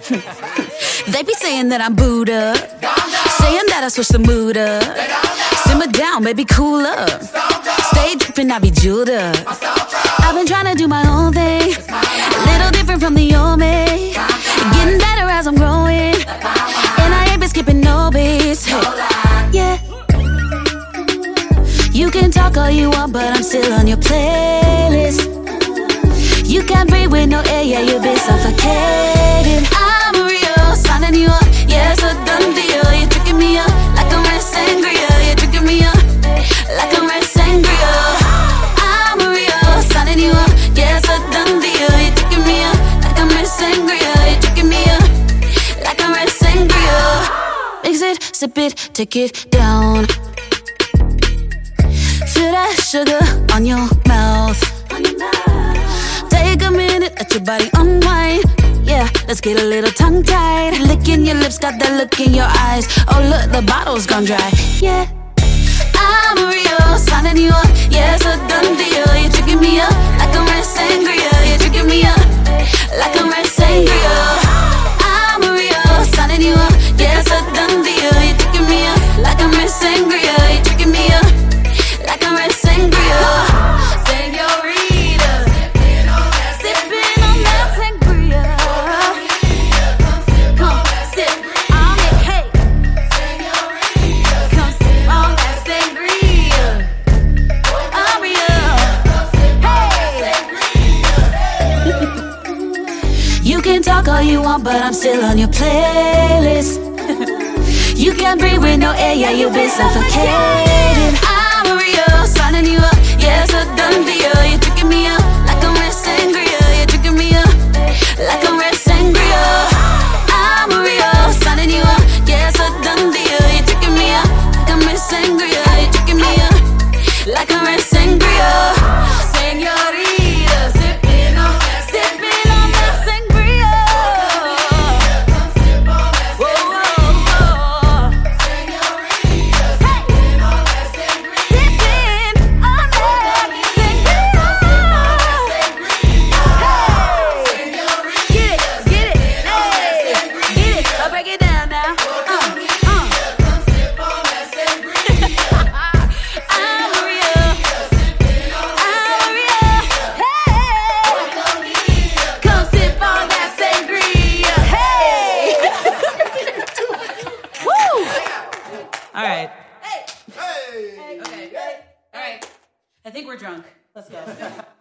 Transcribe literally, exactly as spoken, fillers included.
They be saying that I'm Buddha, saying that I switch the mood up. Simmer down, baby, cool up. Stay drippin', I be jeweled up. I've been trying to do my own thing, a little different from the old me. Getting better as I'm growing, and I ain't been skipping no beats. Hey, yeah. You can talk all you want, but I'm still on your playlist. You can't breathe with no air, yeah, you've been suffocating. I'm real, signing you up, yeah, it's a done deal. You're tricking me up like a red sangria. You're tricking me up like a red sangria. I'm real, signing you up, yeah, it's a done deal. You're tricking me up like a red sangria. You're tricking me up like a red sangria. Mix it, sip it, take it down. Feel that sugar on your mouth. Take a minute, let your body unwind. Yeah, let's get a little tongue-tied. Licking your lips, got that look in your eyes. Oh look, the bottle's gone dry. Yeah, I'm real, signing you up. Yeah, it's a done deal. You're tricking me up like a red sangria. You're tricking me up like a red sangria. I'm real, signing you up. Yeah, it's a done deal. You're tricking me up like a red sangria. You're tricking me up like a red sangria. Señorita, sipping on that sangria. Come sip on that cake. Come sip on that sangria. I'm real. Hey. You can talk all you want, but I'm still on your playlist. You can't breathe with no air, yeah, you've been suffocating. I'm real, signing you up, yeah, it's a done deal. You're tricking me up like a red sangria. You're tricking me up like a red sangria. I'm real, signing you up, yeah, it's a done deal. You're tricking me up like a red sangria. You're tricking me up like a red sangria. Señorita, sipping on that, sipping on that sangria. All right. Hey. Hey. Okay. All right. I think we're drunk. Let's go.